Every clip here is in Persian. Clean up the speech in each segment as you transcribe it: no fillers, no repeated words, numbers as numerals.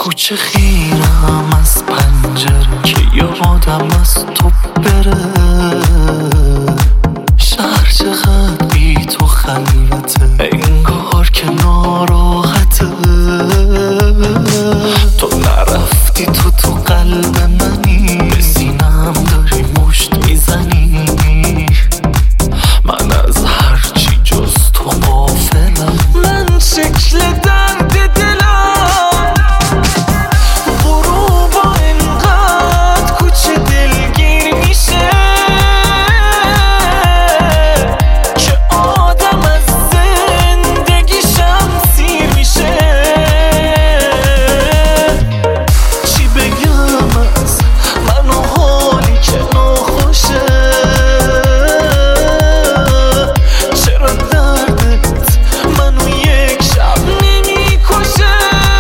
کوچه خیرم از پنجره که یادم از تو بره. شهر چقدر بی تو خلوته، انگار که ناراحته. تو نرفتی تو قلب منی، به سینم داری مشت میزنی. من از هرچی جز تو غافلم. من شکل درد دلم غروبا انقدر کوچه دلگیر میشه که آدم از زندگیشم سیر میشه. چی بگم از من و حالی که ناخوشه؟ چرا دردت منو یک شب نمیکشه؟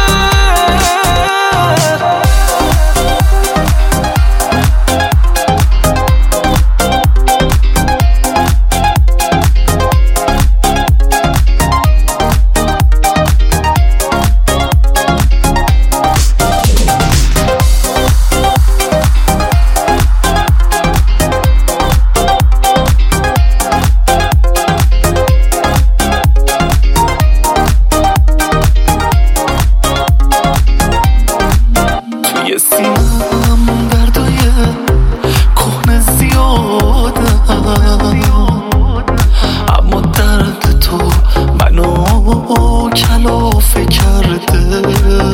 توی سینم دردای کهنه زیاده، اما درد تو منو کلافه کرده.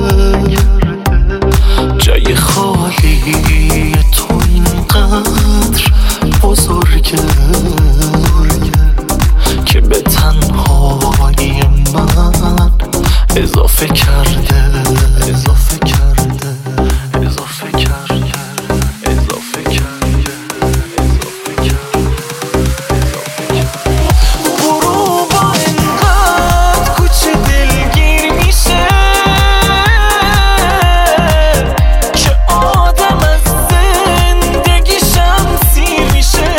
جای خالی تو اینقدر بزرگه که به تنهایی من اضافه کرده. غروبا انقدر کوچه دلگیر میشه که آدم از زندگیشم سیر میشه.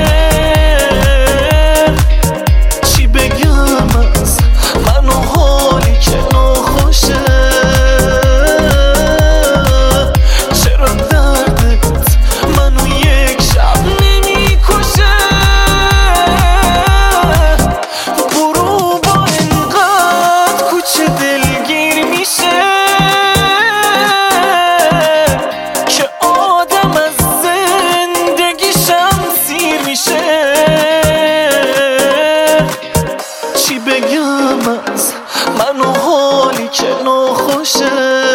چی بگم از من و حالی که ناخوشه؟ چرا دردت منو یک شب نمیکشه؟ غروبا انقدر کوچه دلگیر میشه که آدم از زندگیشم سیر میشه. چی بگم از من و حالی که ناخوشه؟